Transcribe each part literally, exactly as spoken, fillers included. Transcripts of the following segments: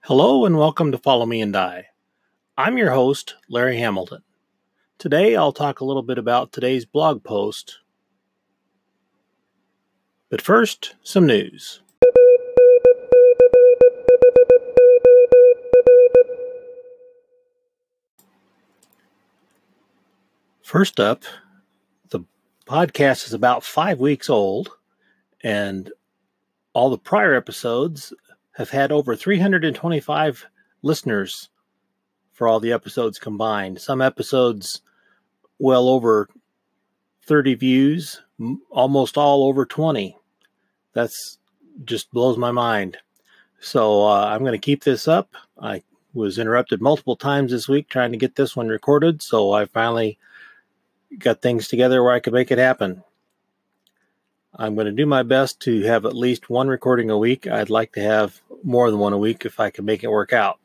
Hello and welcome to Follow Me and Die. I'm your host, Larry Hamilton. Today I'll talk a little bit about today's blog post. But first, some news. First up, the podcast is about five weeks old, and all the prior episodes have had over three hundred twenty-five listeners for all the episodes combined. Some episodes well over thirty views, almost all over twenty. That's just blows my mind. So uh, I'm going to keep this up. I was interrupted multiple times this week trying to get this one recorded, so I finally got things together where I could make it happen. I'm going to do my best to have at least one recording a week. I'd like to have more than one a week if I can make it work out.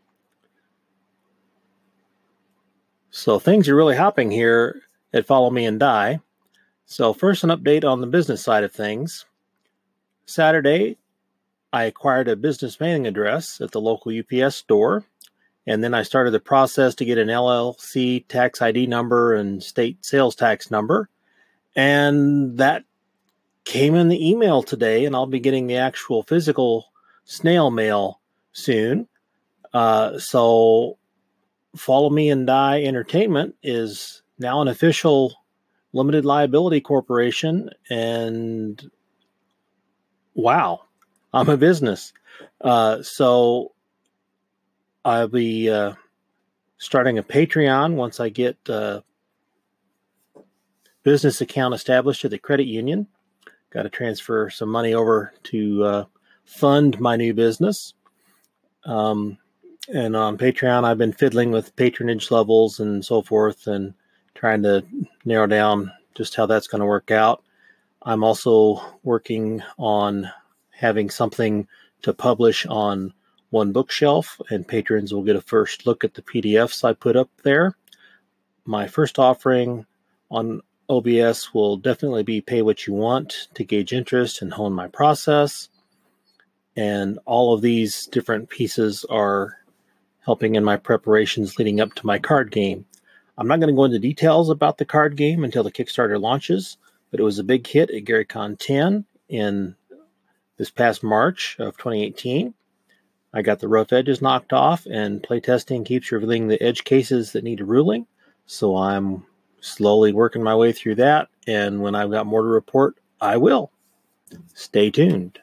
So things are really hopping here at Follow Me and Die. So first, an update on the business side of things. Saturday, I acquired a business mailing address at the local U P S store, and then I started the process to get an L L C tax I D number and state sales tax number, and that came in the email today, and I'll be getting the actual physical snail mail soon. Uh, so Follow Me and Die Entertainment is now an official limited liability corporation, and wow, I'm a business. Uh, so I'll be uh, starting a Patreon once I get a business account established at the credit union. Got to transfer some money over to uh, fund my new business. Um, and on Patreon, I've been fiddling with patronage levels and so forth and trying to narrow down just how that's going to work out. I'm also working on having something to publish on One Bookshelf, and patrons will get a first look at the P D Fs I put up there. My first offering on O B S will definitely be pay what you want to gauge interest and hone my process. And all of these different pieces are helping in my preparations leading up to my card game. I'm not going to go into details about the card game until the Kickstarter launches, but it was a big hit at GaryCon ten in this past March of twenty eighteen. I got the rough edges knocked off, and playtesting keeps revealing the edge cases that need a ruling. So I'm slowly working my way through that, and when I've got more to report, I will. Stay tuned.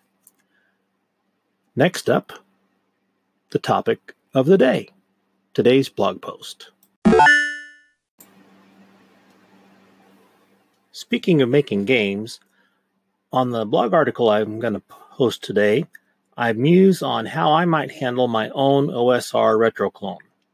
Next up, the topic of the day, today's blog post. Speaking of making games, on the blog article I'm going to post today, I muse on how I might handle my own O S R retro clone.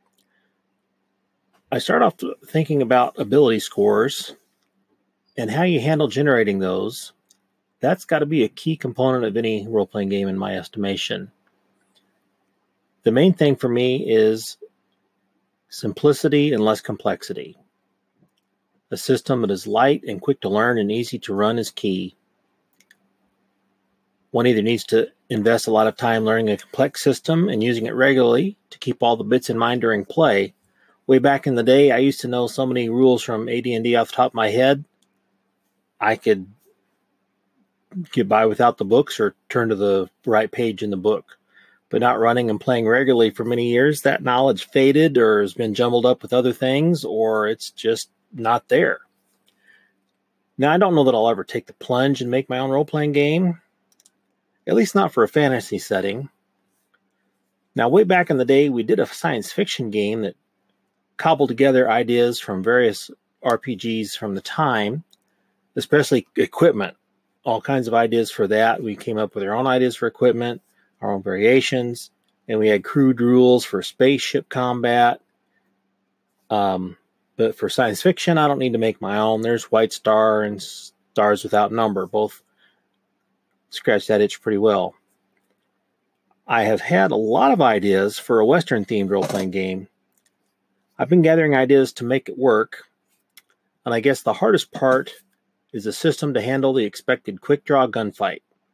I start off thinking about ability scores and how you handle generating those. That's got to be a key component of any role-playing game in my estimation. The main thing for me is simplicity and less complexity. A system that is light and quick to learn and easy to run is key. One either needs to invest a lot of time learning a complex system and using it regularly to keep all the bits in mind during play. Way back in the day, I used to know so many rules from A D and D off the top of my head, I could get by without the books or turn to the right page in the book. But not running and playing regularly for many years, that knowledge faded or has been jumbled up with other things, or it's just not there. Now, I don't know that I'll ever take the plunge and make my own role-playing game, at least not for a fantasy setting. Now, way back in the day, we did a science fiction game that cobbled together ideas from various R P Gs from the time, especially equipment, all kinds of ideas for that. We came up with our own ideas for equipment, our own variations, and we had crude rules for spaceship combat. Um, but for science fiction, I don't need to make my own. There's White Star and Stars Without Number. Both scratch that itch pretty well. I have had a lot of ideas for a Western-themed role-playing game. I've been gathering ideas to make it work, and I guess the hardest part is a system to handle the expected quick-draw gunfight.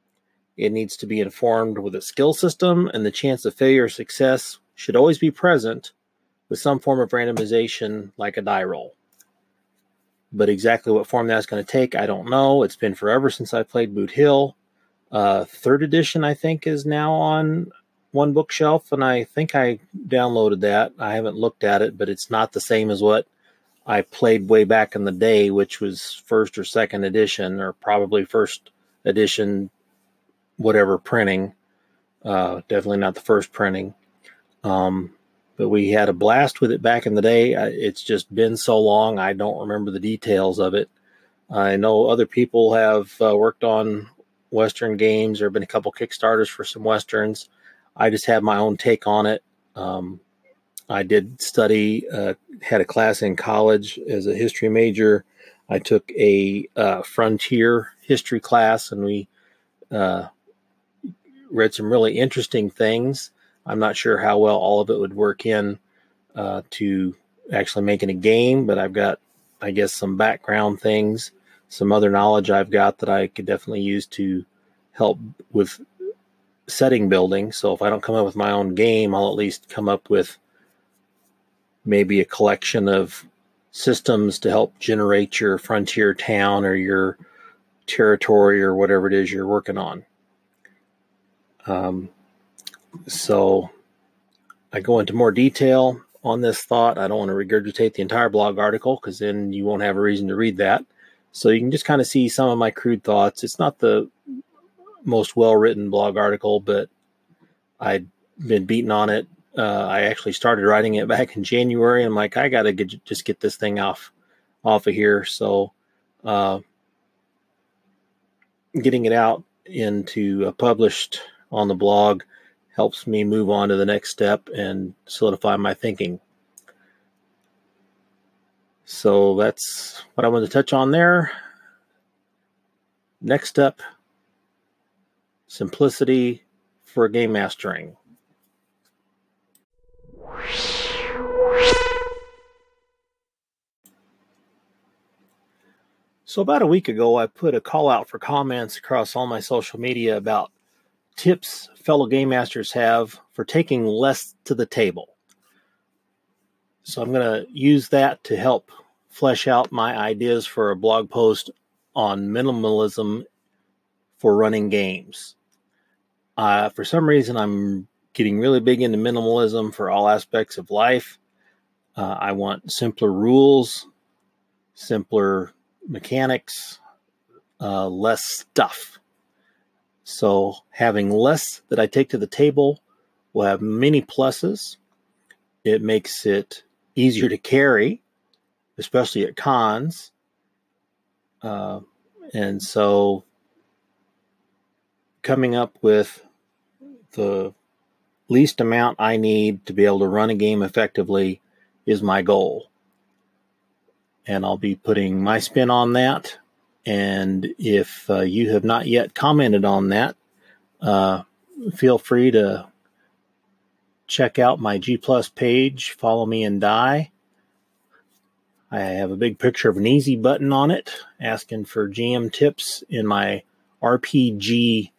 It needs to be informed with a skill system, and the chance of failure or success should always be present with some form of randomization like a die roll. But exactly what form that's going to take, I don't know. It's been forever since I played Boot Hill. Uh, third edition, I think, is now on one bookshelf, and I think I downloaded that. I haven't looked at it, but it's not the same as what I played way back in the day, which was first or second edition, or probably first edition, whatever printing. Uh, definitely not the first printing. Um, but we had a blast with it back in the day. It's just been so long, I don't remember the details of it. I know other people have uh, worked on Western games. There have been a couple Kickstarters for some Westerns. I just have my own take on it. Um, I did study, uh, had a class in college as a history major. I took a uh, frontier history class, and we uh, read some really interesting things. I'm not sure how well all of it would work in uh, to actually making a game, but I've got, I guess, some background things, some other knowledge I've got that I could definitely use to help with setting building. So if I don't come up with my own game, I'll at least come up with maybe a collection of systems to help generate your frontier town or your territory or whatever it is you're working on. Um, so I go into more detail on this thought. I don't want to regurgitate the entire blog article because then you won't have a reason to read that. So you can just kind of see some of my crude thoughts. It's not the most well-written blog article, but I'd been beaten on it. Uh, I actually started writing it back in January. I'm like, I got to get, just get this thing off, off of here. So uh, getting it out into uh, published on the blog helps me move on to the next step and solidify my thinking. So that's what I wanted to touch on there. Next step, simplicity for game mastering. So about a week ago, I put a call out for comments across all my social media about tips fellow game masters have for taking less to the table. So I'm going to use that to help flesh out my ideas for a blog post on minimalism for running games. Uh, for some reason, I'm getting really big into minimalism for all aspects of life. Uh, I want simpler rules, simpler mechanics, uh, less stuff. So having less that I take to the table will have many pluses. It makes it easier to carry, especially at cons. Uh, and so coming up with the least amount I need to be able to run a game effectively is my goal. And I'll be putting my spin on that. And if uh, you have not yet commented on that, uh, feel free to check out my G Plus page, Follow Me and Die. I have a big picture of an easy button on it, asking for G M tips in my R P G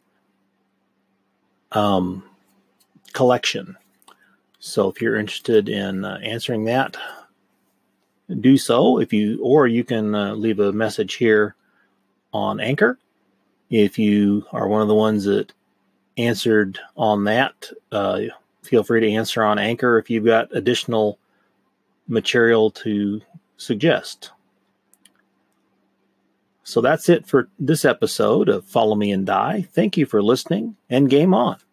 um, collection. So if you're interested in uh, answering that, do so. If you, or you can uh, leave a message here on Anchor. If you are one of the ones that answered on that, uh, feel free to answer on Anchor if you've got additional material to suggest. So that's it for this episode of Follow Me and Die. Thank you for listening, and game on.